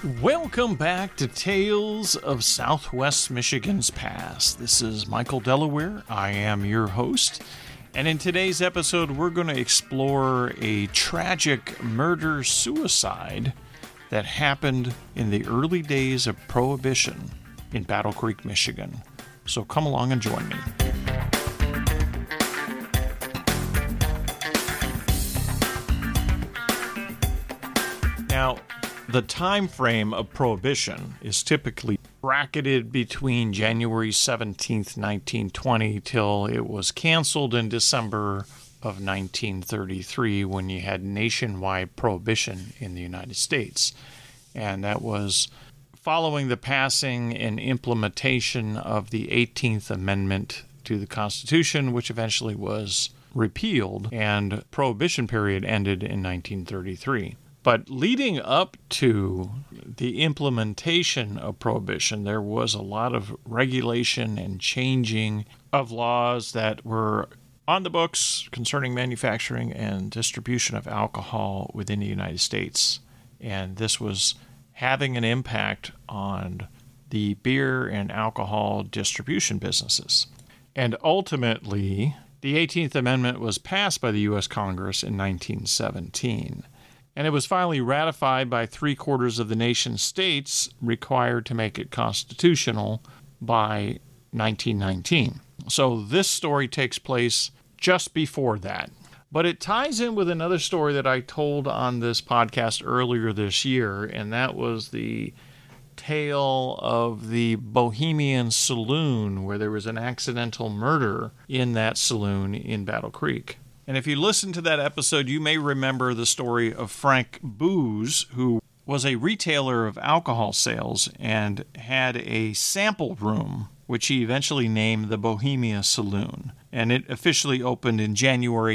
Welcome back to Tales of Southwest Michigan's Past. This is Michael Delaware. I am your host. And in today's episode, we're going to explore a tragic murder-suicide that happened in the early days of Prohibition in Battle Creek, Michigan. So come along and join me. Now, the time frame of Prohibition is typically bracketed between January 17th, 1920 till it was canceled in December of 1933 when you had nationwide prohibition in the United States. And that was following the passing and implementation of the 18th Amendment to the Constitution, which eventually was repealed, and Prohibition period ended in 1933. But leading up to the implementation of Prohibition, there was a lot of regulation and changing of laws that were on the books concerning manufacturing and distribution of alcohol within the United States. And this was having an impact on the beer and alcohol distribution businesses. And ultimately, the 18th Amendment was passed by the U.S. Congress in 1917. And it was finally ratified by 3/4 of the nation's states, required to make it constitutional by 1919. So this story takes place just before that. But it ties in with another story that I told on this podcast earlier this year, and that was the tale of the Bohemian Saloon, where there was an accidental murder in that saloon in Battle Creek. And if you listen to that episode, you may remember the story of Frank Booz, who was a retailer of alcohol sales and had a sample room, which he eventually named the Bohemia Saloon. And it officially opened in January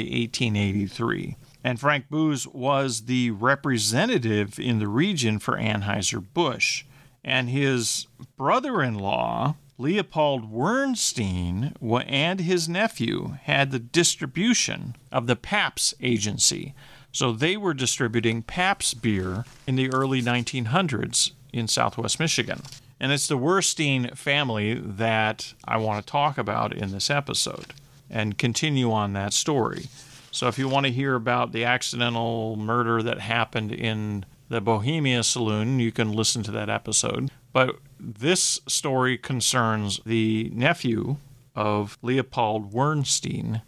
1883. And Frank Booz was the representative in the region for Anheuser-Busch. And his brother-in-law, Leopold Wernstein, and his nephew had the distribution of the Pabst Agency. So they were distributing Pabst beer in the early 1900s in Southwest Michigan. And it's the Wernstein family that I want to talk about in this episode and continue on that story. So if you want to hear about the accidental murder that happened in the Bohemia Saloon, you can listen to that episode. But this story concerns the nephew of Leopold Wernstein,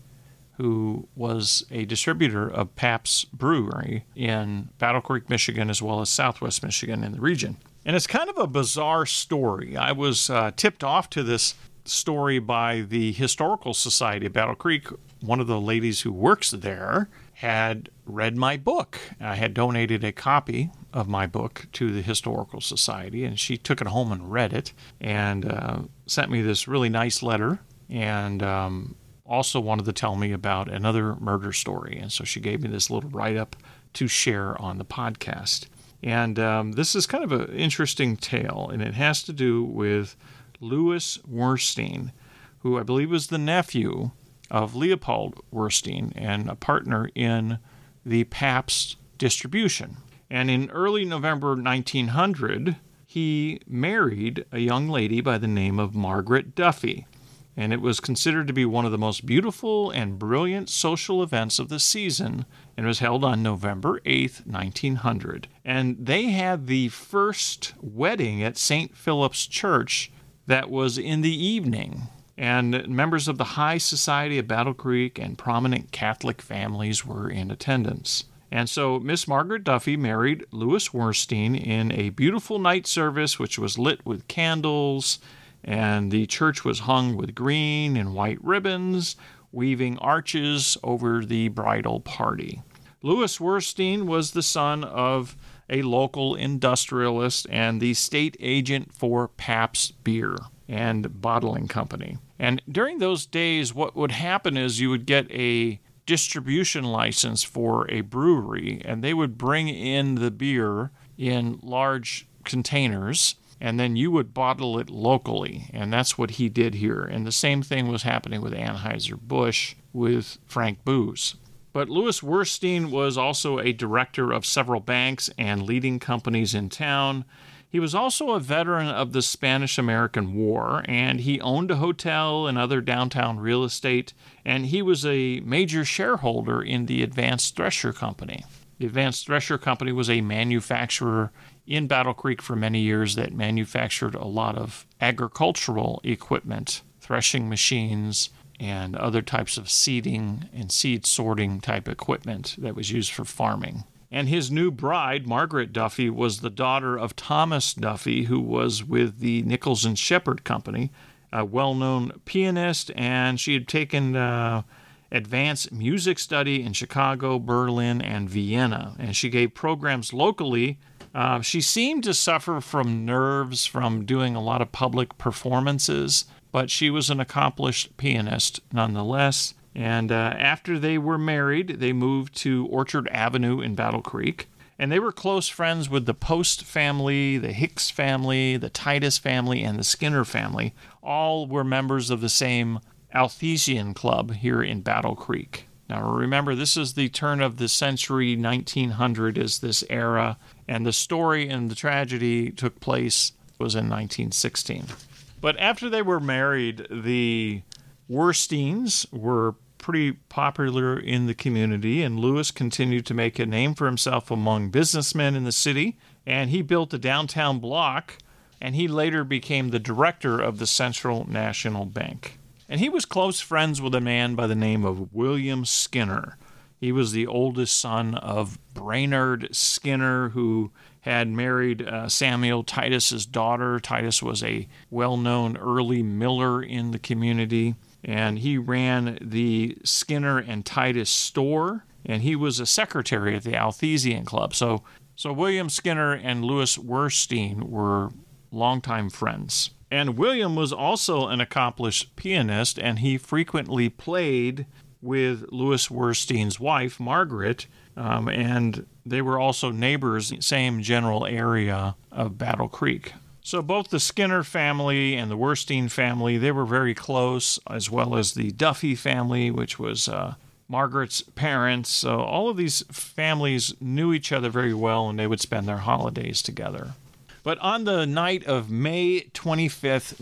who was a distributor of Pabst Brewery in Battle Creek, Michigan, as well as Southwest Michigan in the region. And it's kind of a bizarre story. I was tipped off to this story by the Historical Society of Battle Creek. One of the ladies who works there had read my book. I had donated a copy of my book to the Historical Society, and she took it home and read it and sent me this really nice letter, and also wanted to tell me about another murder story. And so she gave me this little write-up to share on the podcast. And this is kind of an interesting tale, and it has to do with Louis Wernstein, who I believe was the nephew of Leopold Wernstein and a partner in the Pabst distribution. And in early November 1900, he married a young lady by the name of Margaret Duffy. And it was considered to be one of the most beautiful and brilliant social events of the season, and was held on November 8th, 1900. And they had the first wedding at St. Philip's Church that was in the evening. And members of the High Society of Battle Creek and prominent Catholic families were in attendance. And so Miss Margaret Duffy married Louis Wernstein in a beautiful night service, which was lit with candles, and the church was hung with green and white ribbons, weaving arches over the bridal party. Louis Wernstein was the son of a local industrialist and the state agent for Pabst Beer and Bottling Company. And during those days, what would happen is you would get a distribution license for a brewery, and they would bring in the beer in large containers, and then you would bottle it locally. And that's what he did here. And the same thing was happening with Anheuser-Busch with Frank Booz. But Louis Werstein was also a director of several banks and leading companies in town. He was also a veteran of the Spanish-American War, and he owned a hotel and other downtown real estate, and he was a major shareholder in the Advanced Thresher Company. The Advanced Thresher Company was a manufacturer in Battle Creek for many years that manufactured a lot of agricultural equipment, threshing machines, and other types of seeding and seed sorting type equipment that was used for farming. And his new bride, Margaret Duffy, was the daughter of Thomas Duffy, who was with the Nichols and Shepard Company, a well-known pianist, and she had taken advanced music study in Chicago, Berlin, and Vienna. And she gave programs locally. She seemed to suffer from nerves from doing a lot of public performances, but she was an accomplished pianist nonetheless. And after they were married, they moved to Orchard Avenue in Battle Creek. And they were close friends with the Post family, the Hicks family, the Titus family, and the Skinner family. All were members of the same Althesian Club here in Battle Creek. Now remember, this is the turn of the century, 1900 is this era, and the story and the tragedy took place was in 1916. But after they were married, the Wersteins were pretty popular in the community, and Louis continued to make a name for himself among businessmen in the city, and he built a downtown block, and he later became the director of the Central National Bank. And he was close friends with a man by the name of William Skinner. He was the oldest son of Brainerd Skinner, who had married Samuel Titus's daughter. Titus was a well-known early miller in the community, and he ran the Skinner and Titus store, and he was a secretary at the Althesian Club. So William Skinner and Louis Werstein were longtime friends. And William was also an accomplished pianist, and he frequently played with Louis Werstein's wife, Margaret, and they were also neighbors, same general area of Battle Creek. So both the Skinner family and the Werstein family, they were very close, as well as the Duffy family, which was Margaret's parents. So all of these families knew each other very well, and they would spend their holidays together. But on the night of May 25th,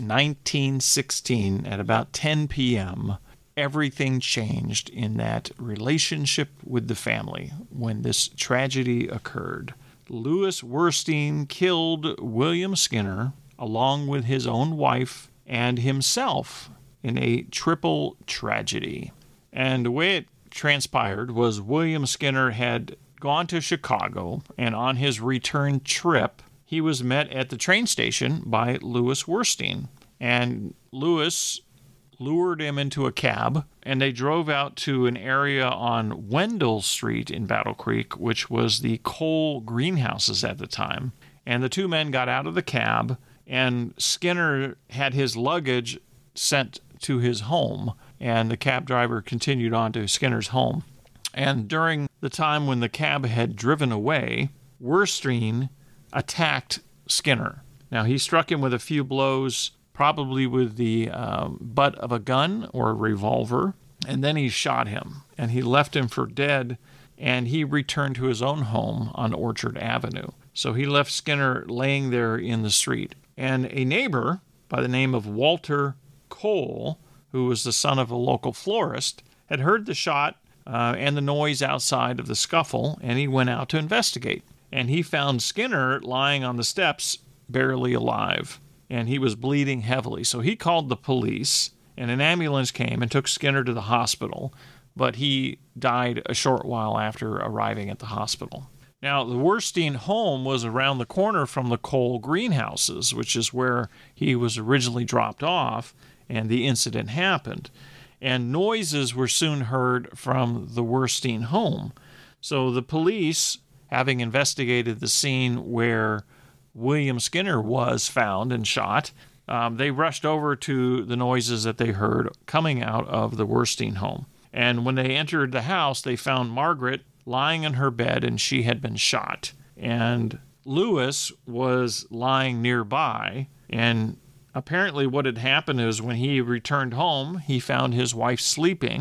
1916, at about 10 p.m., everything changed in that relationship with the family when this tragedy occurred. Louis Werstein killed William Skinner along with his own wife and himself in a triple tragedy. And the way it transpired was William Skinner had gone to Chicago, and on his return trip, he was met at the train station by Louis Werstein. And Louis lured him into a cab, and they drove out to an area on Wendell Street in Battle Creek, which was the coal greenhouses at the time. And the two men got out of the cab, and Skinner had his luggage sent to his home, and the cab driver continued on to Skinner's home. And during the time when the cab had driven away, Werstein attacked Skinner. Now, he struck him with a few blows, probably with the butt of a gun or a revolver, and then he shot him, and he left him for dead, and he returned to his own home on Orchard Avenue. So he left Skinner laying there in the street. And a neighbor by the name of Walter Cole, who was the son of a local florist, had heard the shot and the noise outside of the scuffle, and he went out to investigate. And he found Skinner lying on the steps, barely alive, and he was bleeding heavily. So he called the police, and an ambulance came and took Skinner to the hospital, but he died a short while after arriving at the hospital. Now, the Werstein home was around the corner from the coal greenhouses, which is where he was originally dropped off, and the incident happened. And noises were soon heard from the Werstein home. So the police, having investigated the scene where William Skinner was found and shot, they rushed over to the noises that they heard coming out of the Werstein home. And when they entered the house, they found Margaret lying in her bed, and she had been shot. And Louis was lying nearby, and apparently what had happened is when he returned home, he found his wife sleeping,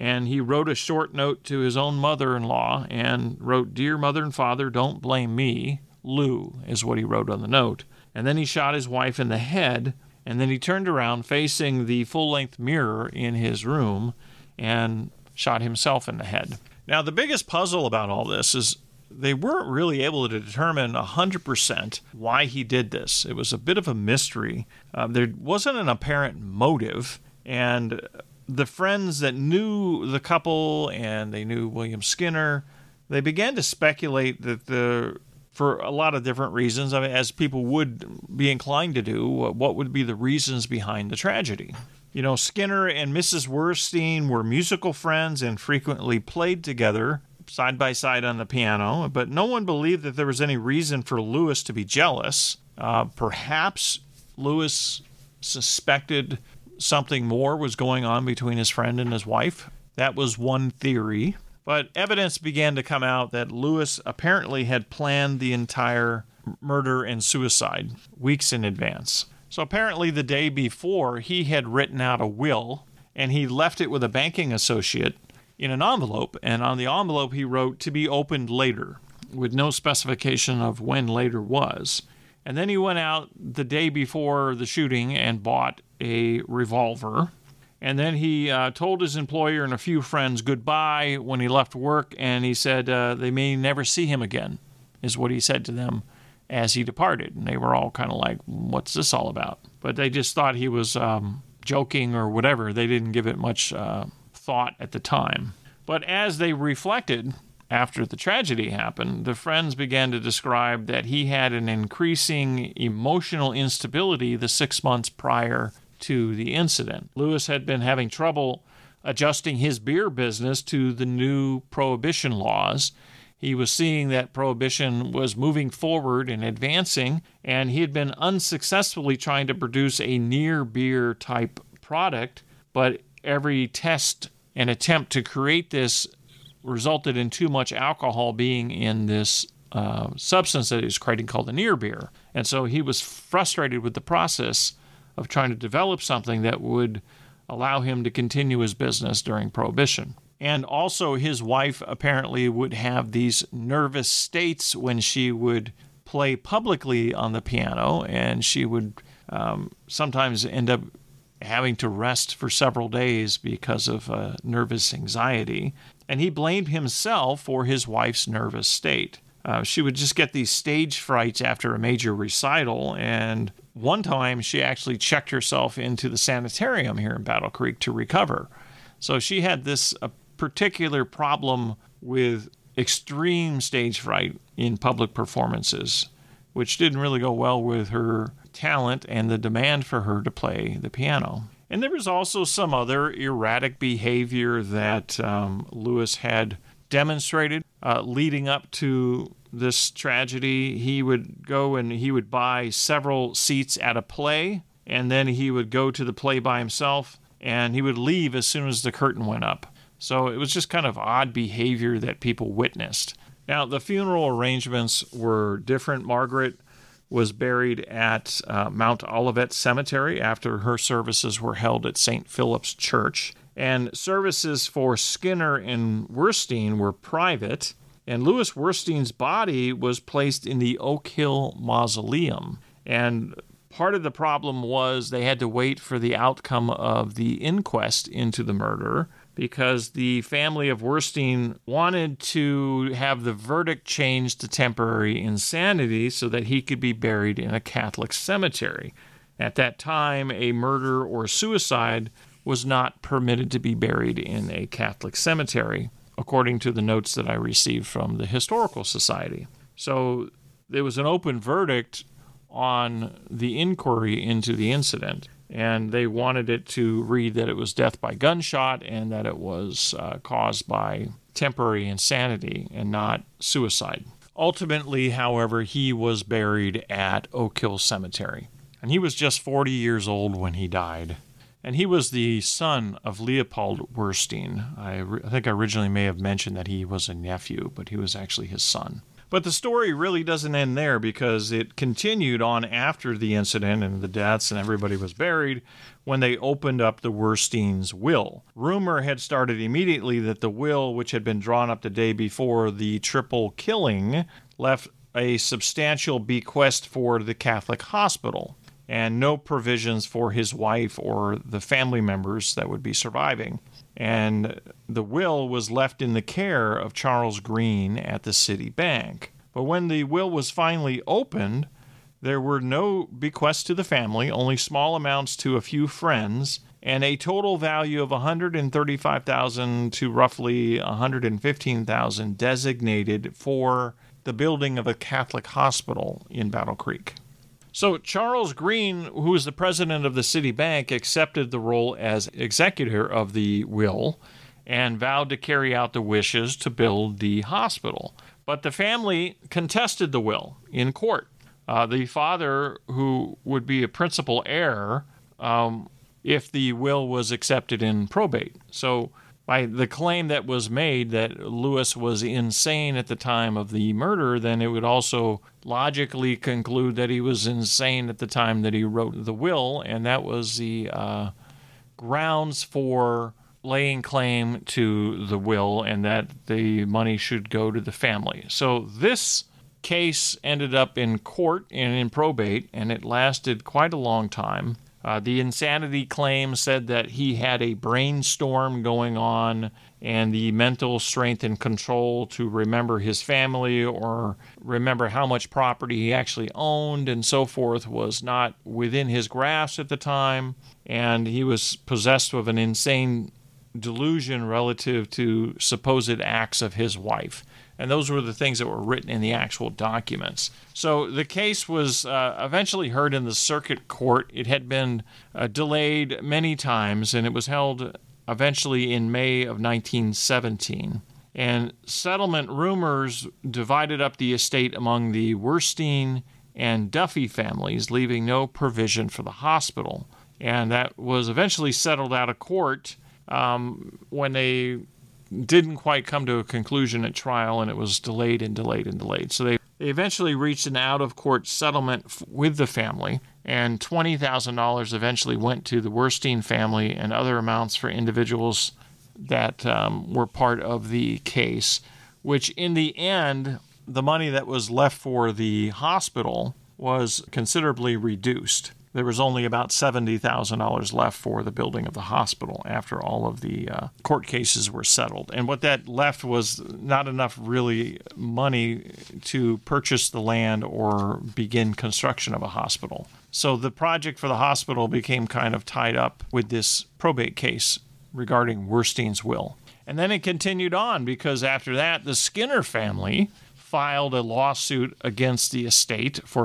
and he wrote a short note to his own mother-in-law and wrote, "Dear mother and father, don't blame me. Lou," is what he wrote on the note. And then he shot his wife in the head, and then he turned around facing the full-length mirror in his room and shot himself in the head. Now, the biggest puzzle about all this is they weren't really able to determine 100% why he did this. It was a bit of a mystery. There wasn't an apparent motive, and the friends that knew the couple and they knew William Skinner, they began to speculate that for a lot of different reasons, I mean, as people would be inclined to do, what would be the reasons behind the tragedy? You know, Skinner and Mrs. Werstein were musical friends and frequently played together side by side on the piano, but no one believed that there was any reason for Louis to be jealous. Perhaps Louis suspected something more was going on between his friend and his wife. That was one theory. But evidence began to come out that Louis apparently had planned the entire murder and suicide weeks in advance. So apparently the day before, he had written out a will, and he left it with a banking associate in an envelope, and on the envelope he wrote, "To be opened later," with no specification of when later was. And then he went out the day before the shooting and bought a revolver. And then he told his employer and a few friends goodbye when he left work, and he said they may never see him again, is what he said to them as he departed. And they were all kind of like, what's this all about? But they just thought he was joking or whatever. They didn't give it much thought at the time. But as they reflected after the tragedy happened, the friends began to describe that he had an increasing emotional instability the 6 months prior to the incident. Louis had been having trouble adjusting his beer business to the new prohibition laws. He was seeing that prohibition was moving forward and advancing, and he had been unsuccessfully trying to produce a near beer type product, but every test and attempt to create this resulted in too much alcohol being in this substance that he was creating called the near beer. And so he was frustrated with the process of trying to develop something that would allow him to continue his business during Prohibition. And also his wife apparently would have these nervous states when she would play publicly on the piano, and she would sometimes end up having to rest for several days because of nervous anxiety. And he blamed himself for his wife's nervous state. She would just get these stage frights after a major recital, and one time she actually checked herself into the sanitarium here in Battle Creek to recover. So she had this particular problem with extreme stage fright in public performances, which didn't really go well with her talent and the demand for her to play the piano. And there was also some other erratic behavior that Louis had demonstrated leading up to this tragedy. He would go and he would buy several seats at a play, and then he would go to the play by himself, and he would leave as soon as the curtain went up. So it was just kind of odd behavior that people witnessed. Now, the funeral arrangements were different. Margaret was buried at Mount Olivet Cemetery after her services were held at St. Philip's Church. And services for Skinner and Werstein were private. And Louis Werstein's body was placed in the Oak Hill Mausoleum. And part of the problem was they had to wait for the outcome of the inquest into the murder, because the family of Werstein wanted to have the verdict changed to temporary insanity so that he could be buried in a Catholic cemetery. At that time, a murder or suicide was not permitted to be buried in a Catholic cemetery, according to the notes that I received from the Historical Society. So there was an open verdict on the inquiry into the incident, and they wanted it to read that it was death by gunshot and that it was caused by temporary insanity and not suicide. Ultimately, however, he was buried at Oak Hill Cemetery, and he was just 40 years old when he died. And he was the son of Leopold Werstein. I think I originally may have mentioned that he was a nephew, but he was actually his son. But the story really doesn't end there, because it continued on after the incident and the deaths and everybody was buried when they opened up the Werstein's will. Rumor had started immediately that the will, which had been drawn up the day before the triple killing, left a substantial bequest for the Catholic hospital and no provisions for his wife or the family members that would be surviving. And the will was left in the care of Charles Green at the City Bank. But when the will was finally opened, there were no bequests to the family, only small amounts to a few friends, and a total value of $135,000 to roughly $115,000 designated for the building of a Catholic hospital in Battle Creek. So Charles Green, who was the president of the City Bank, accepted the role as executor of the will and vowed to carry out the wishes to build the hospital. But the family contested the will in court. The father, who would be a principal heir if the will was accepted in probate. So by the claim that was made that Lewis was insane at the time of the murder, then it would also logically conclude that he was insane at the time that he wrote the will, and that was the grounds for laying claim to the will and that the money should go to the family. So this case ended up in court and in probate, and it lasted quite a long time. The insanity claim said that he had a brainstorm going on, and the mental strength and control to remember his family or remember how much property he actually owned and so forth was not within his grasp at the time, and he was possessed with an insane delusion relative to supposed acts of his wife. And those were the things that were written in the actual documents. So the case was eventually heard in the circuit court. It had been delayed many times, and it was held eventually in May of 1917. And settlement rumors divided up the estate among the Werstein and Duffy families, leaving no provision for the hospital. And that was eventually settled out of court when they didn't quite come to a conclusion at trial, and it was delayed and delayed and delayed. So they eventually reached an out-of-court settlement with the family, and $20,000 eventually went to the Werstein family and other amounts for individuals that were part of the case, which in the end, the money that was left for the hospital was considerably reduced. There was only about $70,000 left for the building of the hospital after all of the court cases were settled. And what that left was not enough really money to purchase the land or begin construction of a hospital. So the project for the hospital became kind of tied up with this probate case regarding Werstein's will. And then it continued on, because after that, the Skinner family filed a lawsuit against the estate for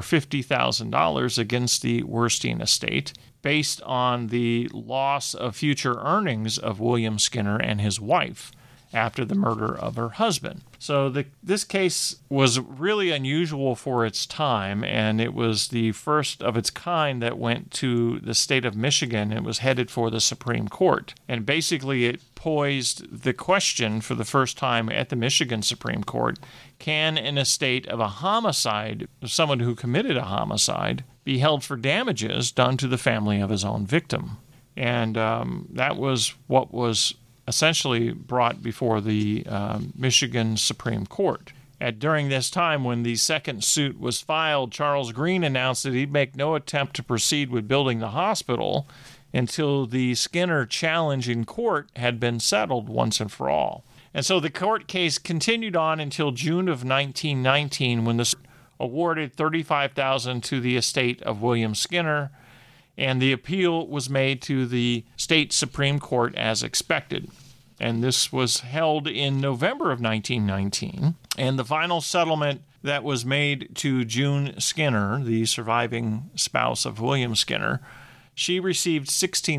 $50,000 against the Werstein estate based on the loss of future earnings of William Skinner and his wife after the murder of her husband. So this case was really unusual for its time, and it was the first of its kind that went to the state of Michigan. It was headed for the Supreme Court. And basically it poised the question for the first time at the Michigan Supreme Court: can an estate of a homicide, someone who committed a homicide, be held for damages done to the family of his own victim? And that was what was essentially brought before the Michigan Supreme Court. During this time, when the second suit was filed, Charles Green announced that he'd make no attempt to proceed with building the hospital until the Skinner challenge in court had been settled once and for all. And so the court case continued on until June of 1919, when the awarded $35,000 to the estate of William Skinner, and the appeal was made to the state Supreme Court as expected. And this was held in November of 1919. And the final settlement that was made to June Skinner, the surviving spouse of William Skinner, she received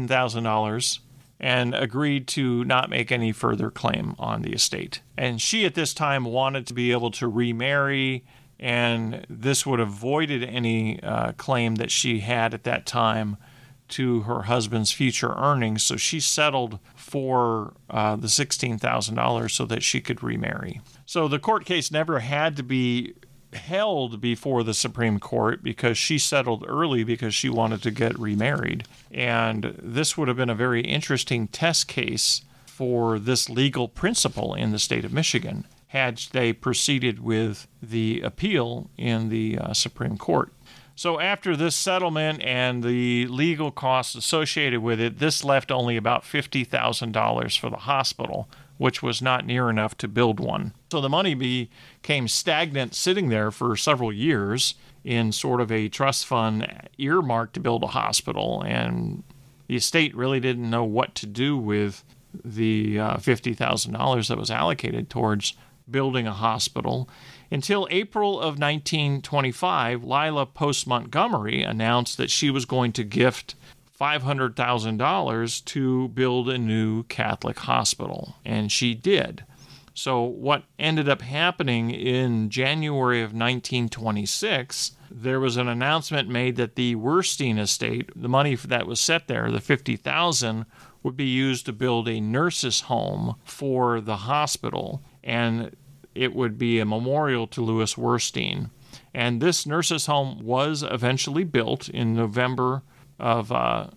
$16,000 and agreed to not make any further claim on the estate. And she at this time wanted to be able to remarry, and this would have voided any claim that she had at that time to her husband's future earnings, so she settled for the $16,000 so that she could remarry. So the court case never had to be held before the Supreme Court because she settled early because she wanted to get remarried. And this would have been a very interesting test case for this legal principle in the state of Michigan had they proceeded with the appeal in the Supreme Court. So after this settlement and the legal costs associated with it, this left only about $50,000 for the hospital, which was not near enough to build one. So the money became stagnant, sitting there for several years in sort of a trust fund earmarked to build a hospital, and the estate really didn't know what to do with the $50,000 that was allocated towards building a hospital until April of 1925. Lila Post Montgomery announced that she was going to gift $500,000 to build a new Catholic hospital, and she did. So what ended up happening in January of 1926, there was an announcement made that the Werstein estate, the money that was set there, the $50,000, would be used to build a nurses' home for the hospital, and it would be a memorial to Louis Werstein. And this nurses' home was eventually built in November of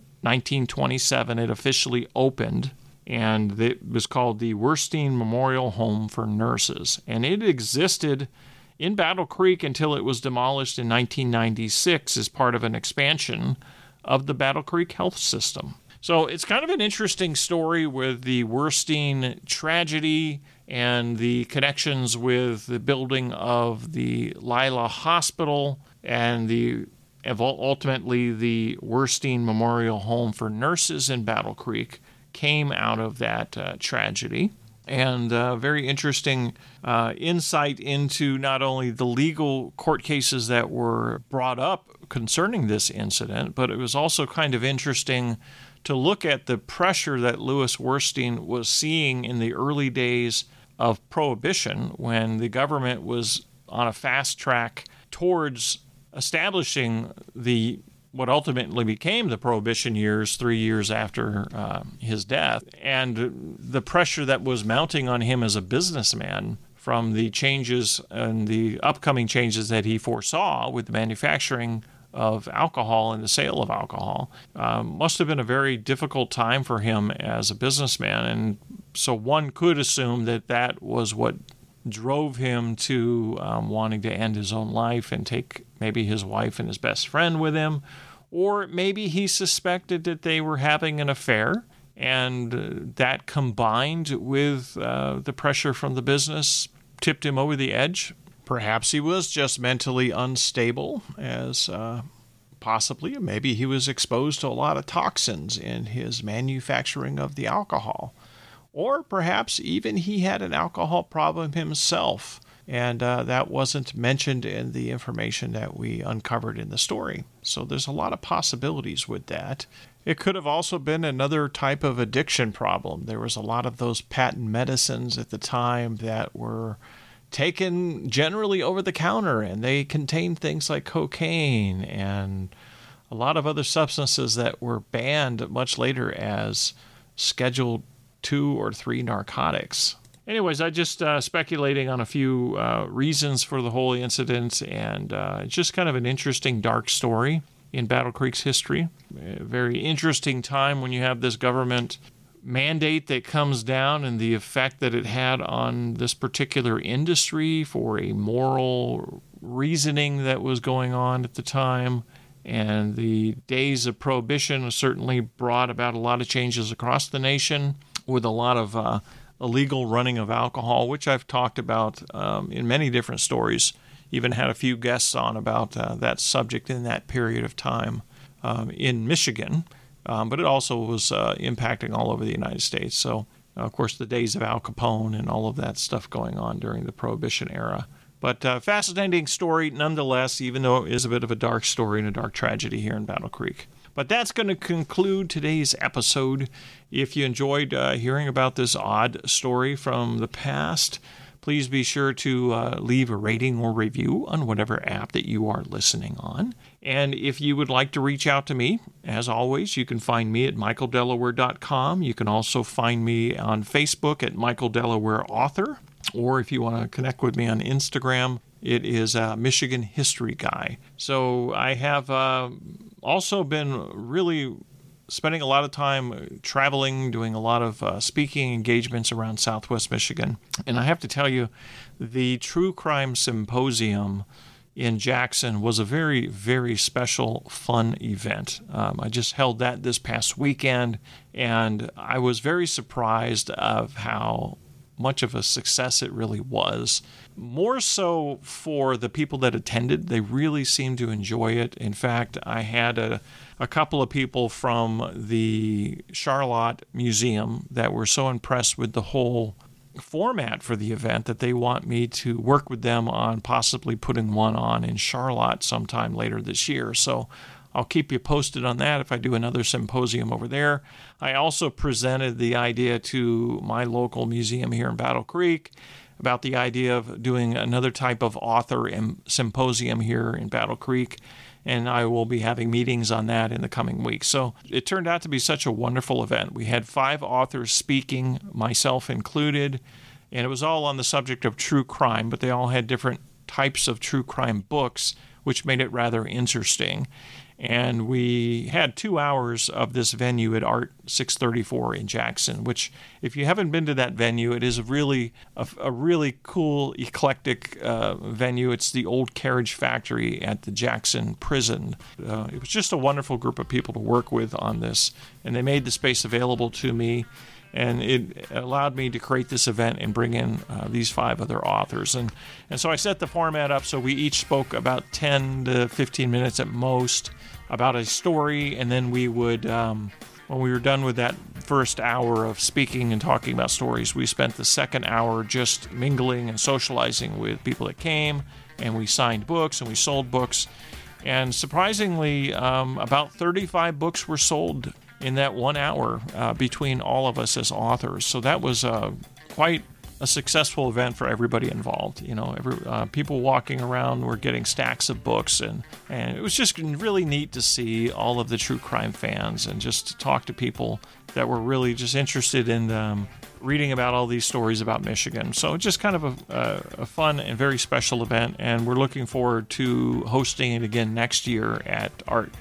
1927. It officially opened, and it was called the Werstein Memorial Home for Nurses. And it existed in Battle Creek until it was demolished in 1996 as part of an expansion of the Battle Creek health system. So it's kind of an interesting story with the Werstein tragedy and the connections with the building of the Lila Hospital and ultimately the Werstein Memorial Home for Nurses in Battle Creek came out of that tragedy. And very interesting insight into not only the legal court cases that were brought up concerning this incident, but it was also kind of interesting to look at the pressure that Louis Werstein was seeing in the early days of Prohibition, when the government was on a fast track towards establishing what ultimately became the Prohibition years, 3 years after his death, and the pressure that was mounting on him as a businessman from the changes and the upcoming changes that he foresaw with the manufacturing of alcohol and the sale of alcohol. Must have been a very difficult time for him as a businessman, and so one could assume that that was what drove him to wanting to end his own life and take maybe his wife and his best friend with him, or maybe he suspected that they were having an affair, and that combined with the pressure from the business tipped him over the edge. Perhaps he was just mentally unstable, as possibly, maybe he was exposed to a lot of toxins in his manufacturing of the alcohol. Or perhaps even he had an alcohol problem himself, and that wasn't mentioned in the information that we uncovered in the story. So there's a lot of possibilities with that. It could have also been another type of addiction problem. There was a lot of those patent medicines at the time that were taken generally over the counter, and they contained things like cocaine and a lot of other substances that were banned much later as Schedule 2 or 3 narcotics. Anyways, I just speculating on a few reasons for the whole incident, and it's just kind of an interesting dark story in Battle Creek's history. A very interesting time when you have this government mandate that comes down and the effect that it had on this particular industry for a moral reasoning that was going on at the time. And the days of Prohibition certainly brought about a lot of changes across the nation with a lot of illegal running of alcohol, which I've talked about in many different stories. Even had a few guests on about that subject in that period of time in Michigan. But it also was impacting all over the United States. So, of course, the days of Al Capone and all of that stuff going on during the Prohibition era. But fascinating story nonetheless, even though it is a bit of a dark story and a dark tragedy here in Battle Creek. But that's going to conclude today's episode. If you enjoyed hearing about this odd story from the past, please be sure to leave a rating or review on whatever app that you are listening on. And if you would like to reach out to me, as always, you can find me at michaeldelaware.com. You can also find me on Facebook at Michael Delaware Author. Or if you want to connect with me on Instagram, it is Michigan History Guy. So I have also been really spending a lot of time traveling, doing a lot of speaking engagements around Southwest Michigan. And I have to tell you, the True Crime Symposium in Jackson was a very, very special, fun event. I just held that this past weekend, and I was very surprised of how much of a success it really was. More so for the people that attended. They really seemed to enjoy it. In fact, I had a couple of people from the Charlotte Museum that were so impressed with the whole format for the event that they want me to work with them on possibly putting one on in Charlotte sometime later this year. So I'll keep you posted on that if I do another symposium over there. I also presented the idea to my local museum here in Battle Creek about the idea of doing another type of author symposium here in Battle Creek, and I will be having meetings on that in the coming weeks. So it turned out to be such a wonderful event. We had 5 authors speaking, myself included, and it was all on the subject of true crime, but they all had different types of true crime books, which made it rather interesting. And we had 2 hours of this venue at Art 634 in Jackson, which, if you haven't been to that venue, it is a really cool, eclectic venue. It's the old Carriage Factory at the Jackson prison. It was just a wonderful group of people to work with on this, and they made the space available to me. And it allowed me to create this event and bring in these 5 other authors. And so I set the format up so we each spoke about 10 to 15 minutes at most about a story. And then we would, when we were done with that first hour of speaking and talking about stories, we spent the second hour just mingling and socializing with people that came. And we signed books and we sold books. And surprisingly, about 35 books were sold in that 1 hour between all of us as authors. So that was quite a successful event for everybody involved. You know, people walking around were getting stacks of books, and it was just really neat to see all of the true crime fans and just to talk to people that were really just interested in reading about all these stories about Michigan. So just kind of a fun and very special event, and we're looking forward to hosting it again next year at Art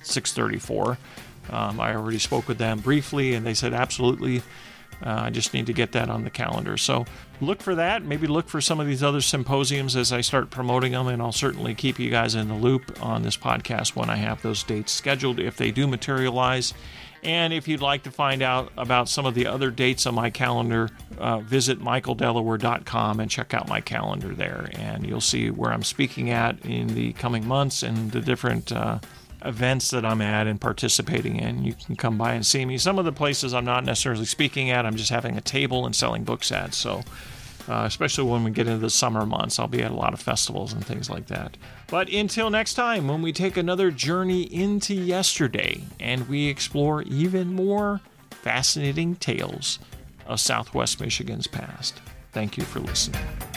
634. I already spoke with them briefly, and they said absolutely. I just need to get that on the calendar. So look for that. Maybe look for some of these other symposiums as I start promoting them, and I'll certainly keep you guys in the loop on this podcast when I have those dates scheduled, if they do materialize. And if you'd like to find out about some of the other dates on my calendar, visit michaeldelaware.com and check out my calendar there. And you'll see where I'm speaking at in the coming months and the different events that I'm at and participating in. You can come by and see me. Some of the places I'm not necessarily speaking at, I'm just having a table and selling books at. So especially when we get into the summer months, I'll be at a lot of festivals and things like that. But until next time, when we take another journey into yesterday and we explore even more fascinating tales of Southwest Michigan's past. Thank you for listening.